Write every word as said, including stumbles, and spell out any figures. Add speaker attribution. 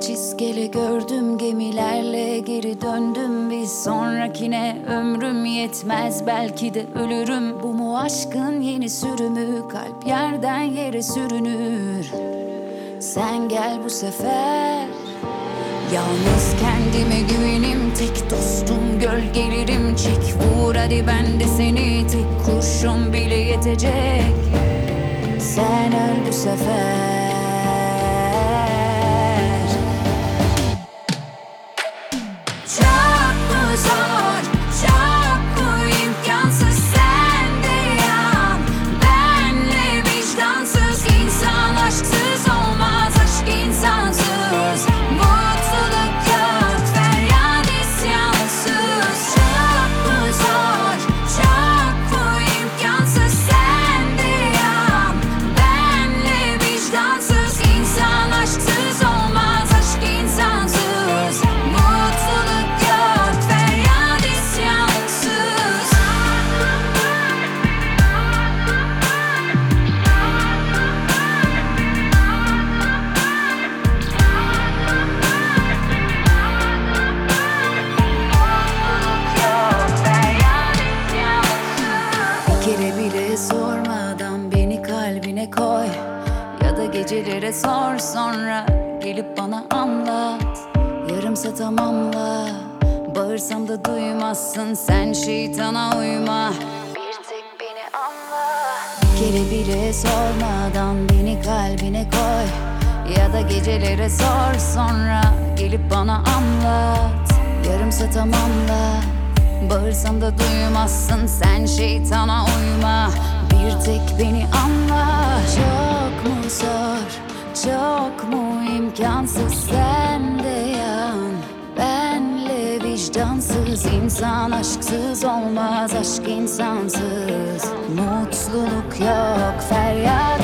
Speaker 1: Birkaç iskele gördüm, gemilerle geri döndüm. Bir sonrakine ömrüm yetmez, belki de ölürüm. Bu mu aşkın yeni sürümü? Kalp yerden yere sürünür. Sen gel bu sefer. Yalnız kendime güvenim, tek dostum gölgelerim. Çek vur hadi, ben de seni, tek kurşun bile yetecek. Sen öl bu sefer. Çok mu zor, çok mu imkansız, sen de yan. Benle vicdansız insan aşksız olmaz, aşk insansız. Mutluluk yok, feryat isyansız. Çok mu zor, çok mu imkansız, sen de yan. Benle vicdansız insan aşksız olmaz, aşk insansız. Mutluluk yok, feryat isyansız. Bir kere bile sormadan beni kalbine koy. Ya da gecelere sor, sonra gelip bana anlat. Yarımsa tamamla, bağırsam da duymazsın, sen şeytana uyma. Bir tek beni anla. Bir kere bile sormadan beni kalbine koy. Ya da gecelere sor, sonra gelip bana anlat. Yarımsa tamamla, bağırsam da duymazsın, sen şeytana uyma. Bir tek beni anla. Çok mu zor, çok mu imkansız, sen de yan. Benle vicdansız insan aşksız olmaz, aşk insansız. Mutluluk yok, feryat